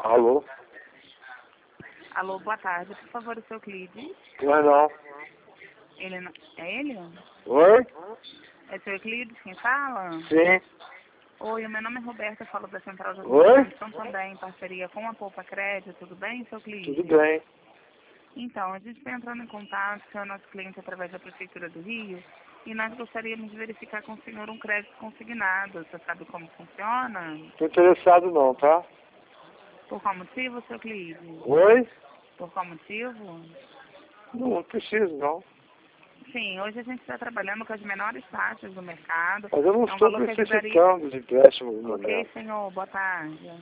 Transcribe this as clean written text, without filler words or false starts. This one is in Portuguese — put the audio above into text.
Alô? Alô, boa tarde. Por favor, o seu Euclides. Não é não. Ele não... É ele? Oi? É o seu Euclides quem fala? Sim. Oi, o meu nome é Roberta, eu falo da Central de Oi? Automação também, em parceria com a Poupa Crédito. Tudo bem, seu Euclides? Tudo bem. Então, a gente está entrando em contato com o nosso cliente através da Prefeitura do Rio e nós gostaríamos de verificar com o senhor um crédito consignado. Você sabe como funciona? Tô interessado não, tá? Por qual motivo, seu Euclides? Oi? Por qual motivo? Não preciso não. Sim, hoje a gente está trabalhando com as menores taxas do mercado. Mas eu não É um estou valor que ajudaria... necessitando de empréstimo no Ok, momento. senhor, boa tarde.